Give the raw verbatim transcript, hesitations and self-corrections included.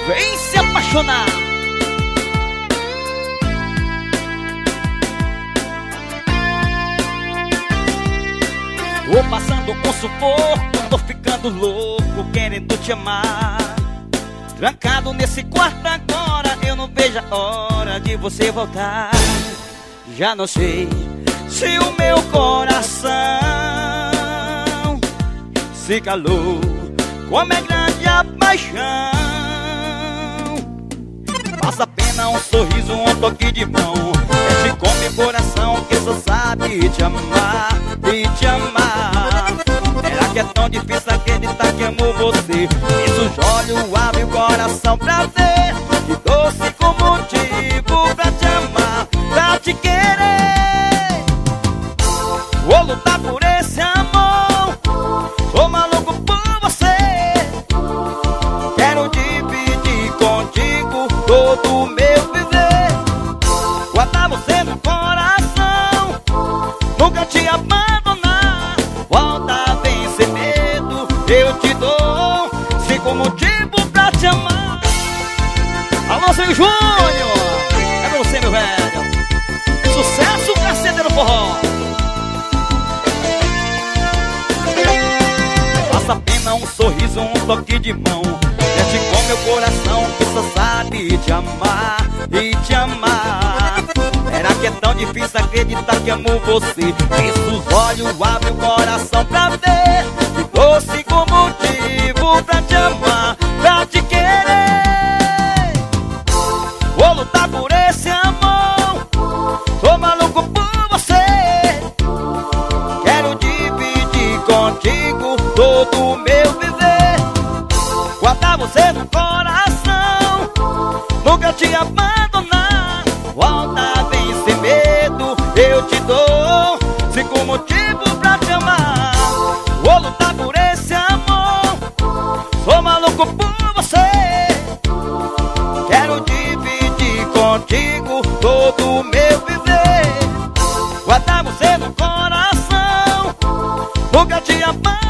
Vem se apaixonar. Tô passando com sufoco, tô ficando louco, querendo te amar. Trancado nesse quarto agora, eu não vejo a hora de você voltar. Já não sei se o meu coração se calou, como é grande a paixão. Passa apenas um sorriso, um toque de mão, mexe com meu coração que só sabe te amar e te amar. Será que é tão difícil acreditar que amo você? Fecha os olhos, abre o coração pra ver que doce com motivo pra te amar, pra te querer. Vou lutar por esse amor, sou maluco por você. Quero dividir contigo todo o meu viver, guardar você no coração, nunca te abandonar. Volta, vem sem medo, eu te dou cinco motivos pra te amar. Alô, seu Júnior, é pra você, meu velho. Sucesso, Cacedeiro Forró. Passa apenas um sorriso, um toque de mão, mexe com meu coração que só sabe te amar e te amar. Será que é tão difícil acreditar que amo você? Fecha os olhos, abre o coração pra ver que doce com motivo pra te amar, pra te querer. Vou lutar por esse amor, sou maluco por você. Quero dividir contigo todo o meu viver, guardar você no coração, nunca te abandonar. Volta, vem sem medo, eu te dou cinco motivos pra te amar. Vou lutar por esse amor, sou maluco por você. Quero dividir contigo todo o meu viver, guardar você no coração, nunca te abandonar.